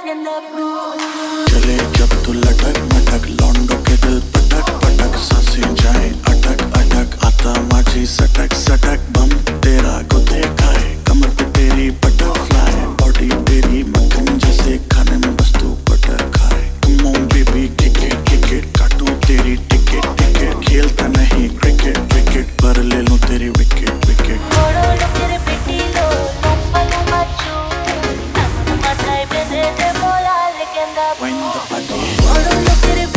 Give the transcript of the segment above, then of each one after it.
चले जब तू लटक मटक लौंडों के दिल पटक पटक सांसें जाए अटक अटक आता माझी सटक सटक बम तेरा गुदे खाए कमर पे तेरी बटरफ्लाई बॉडी तेरी मक्खन जैसे खाने में बस तू बटर खाए कम ऑन बेबी टिकट काटूं तेरी टिकट टिकट खेलता नहीं क्रिकेट विकेट पर ले लूं तेरी wicket wicket When the party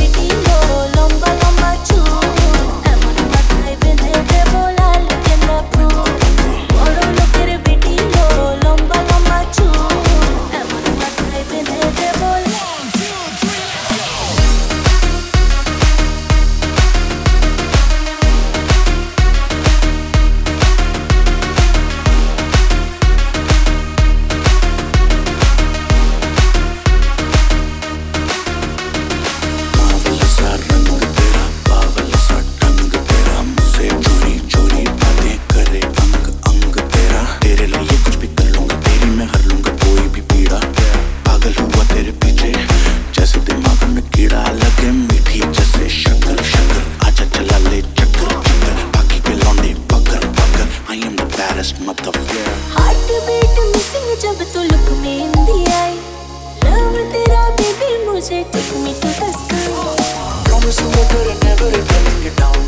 जब तू लुक में इंदी आई लव तेरा बेबी मुझे take me to the sky Promise you never letting it down